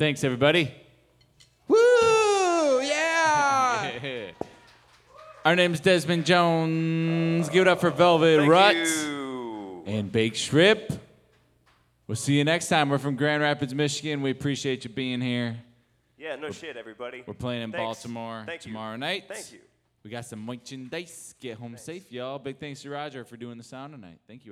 Thanks, everybody. Woo! Yeah! Our name is Desmond Jones. Give it up for Velvet Thank Rut you. and Baked Shrimp. We'll see you next time. We're from Grand Rapids, Michigan. We appreciate you being here. Yeah, no shit, everybody. We're playing in Thanks. Baltimore Thank you. tomorrow night. Thank you. We got some merchandise. Get home safe, y'all. Big thanks to Roger for doing the sound tonight. Thank you.